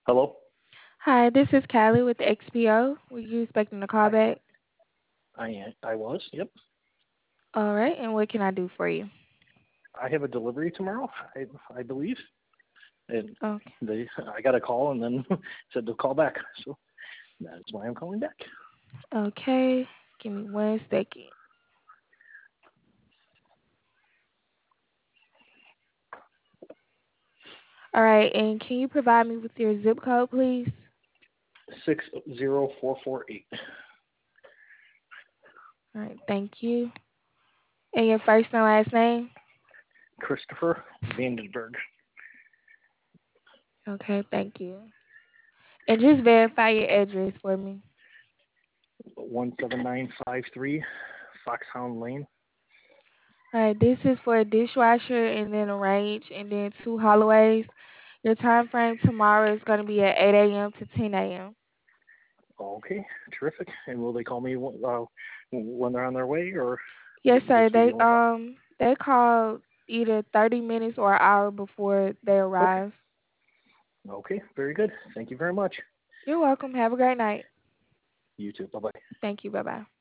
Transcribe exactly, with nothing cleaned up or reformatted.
Hello? Hi, this is Callie with X P O. Were you expecting a call I back? I I was. Yep. All right, and what can I do for you? I have a delivery tomorrow. I I believe. And Okay. they I got a call and then said to call back. So that's why I'm calling back. Okay. Give me one second. All right, and can you provide me with your zip code, please? Six zero four four eight. All right, thank you. And your first and last name? Christopher Vandenberg. Okay, thank you. And just verify your address for me. One seven nine five three Foxhound Lane. All right, this is for a dishwasher and then a range and then two Holloways. Your time frame tomorrow is going to be at eight a m to ten a m Okay, terrific. And will they call me uh, when they're on their way, or Yes, just sir. give They you a call? um they call either thirty minutes or an hour before they Okay. arrive. Okay, very good. Thank you very much. You're welcome. Have a great night. You too. Bye bye. Thank you. Bye bye.